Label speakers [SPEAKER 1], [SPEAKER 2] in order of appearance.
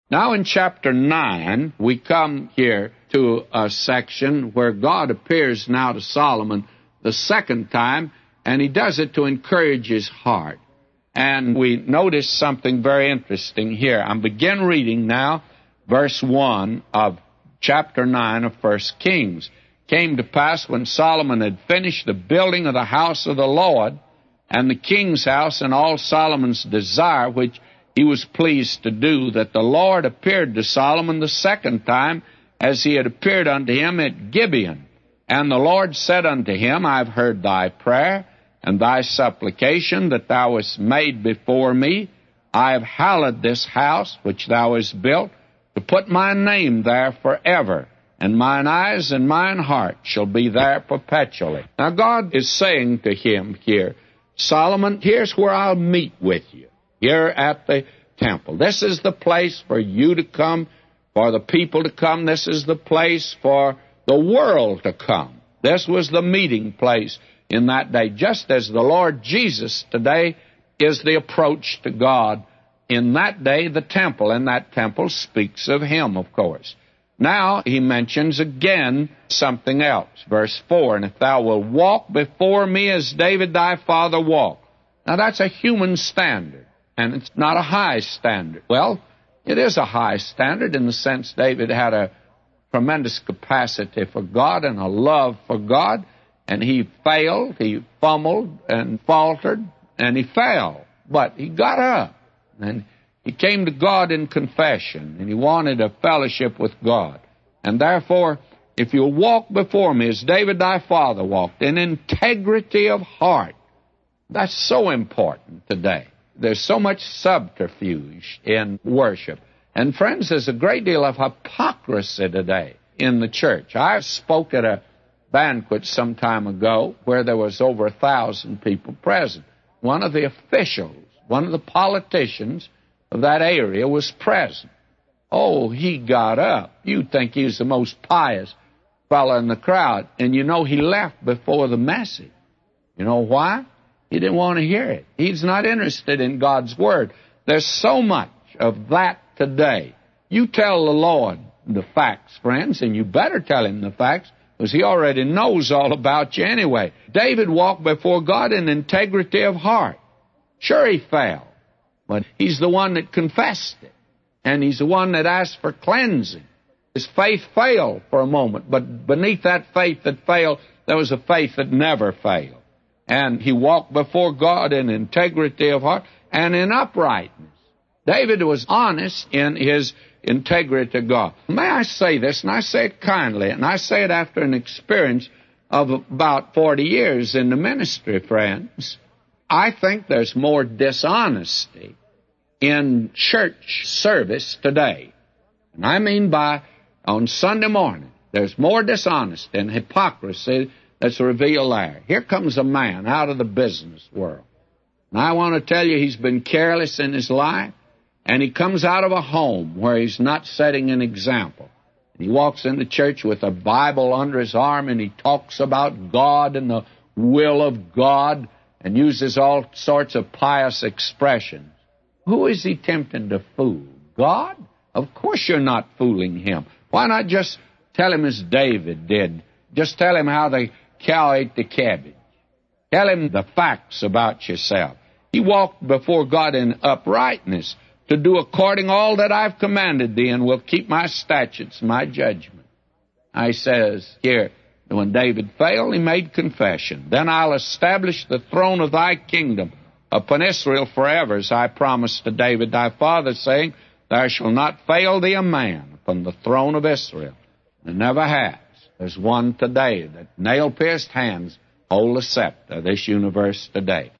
[SPEAKER 1] Now in chapter 9, we come here to a section where God appears now to Solomon the second time, and he does it to encourage his heart. And we notice something very interesting here. I begin reading now verse 1 of chapter 9 of 1 Kings. Came to pass when Solomon had finished the building of the house of the Lord, and the king's house, and all Solomon's desire, which he was pleased to do, that the Lord appeared to Solomon the second time, as he had appeared unto him at Gibeon. And the Lord said unto him, I have heard thy prayer, and thy supplication that thou hast made before me. I have hallowed this house which thou hast built, to put my name there forever, and mine eyes and mine heart shall be there perpetually. Now God is saying to him here, Solomon, here's where I'll meet with you, here at the temple. This is the place for you to come, for the people to come. This is the place for the world to come. This was the meeting place in that day, just as the Lord Jesus today is the approach to God. In that day, the temple, and that temple speaks of him, of course. Now, he mentions again something else. Verse 4, and if thou wilt walk before me as David thy father walked. Now, that's a human standard, and it's not a high standard. Well, it is a high standard in the sense David had a tremendous capacity for God and a love for God, and he failed, he fumbled and faltered, and he fell. But he got up, and he came to God in confession, and he wanted a fellowship with God. And therefore, if you'll walk before me as David thy father walked, in integrity of heart, that's so important today. There's so much subterfuge in worship. And friends, there's a great deal of hypocrisy today in the church. I spoke at a banquet some time ago where there was over 1,000 people present. One of the officials, one of the politicians of that area was present. Oh, he got up. You'd think he was the most pious fellow in the crowd. And you know, he left before the message. You know why? He didn't want to hear it. He's not interested in God's Word. There's so much of that today. You tell the Lord the facts, friends, and you better tell him the facts, because he already knows all about you anyway. David walked before God in integrity of heart. Sure, he fell, but he's the one that confessed it, and he's the one that asked for cleansing. His faith failed for a moment, but beneath that faith that failed, there was a faith that never failed. And he walked before God in integrity of heart and in uprightness. David was honest in his integrity to God. May I say this, and I say it kindly, and I say it after an experience of about 40 years in the ministry, friends. I think there's more dishonesty in church service today. And I mean by on Sunday morning, there's more dishonesty and hypocrisy that's revealed there. Here comes a man out of the business world. And I want to tell you, he's been careless in his life. And he comes out of a home where he's not setting an example. And he walks into church with a Bible under his arm, and he talks about God and the will of God and uses all sorts of pious expressions. Who is he tempting to fool? God? Of course you're not fooling him. Why not just tell him as David did? Just tell him how the cow ate the cabbage. Tell him the facts about yourself. He walked before God in uprightness, to do according all that I've commanded thee, and will keep my statutes, my judgment. I says here, when David failed, he made confession. Then I'll establish the throne of thy kingdom upon Israel forever, as I promised to David thy father, saying, there shall not fail thee a man upon the throne of Israel. And never has. There's one today that nail-pierced hands hold the scepter of this universe today.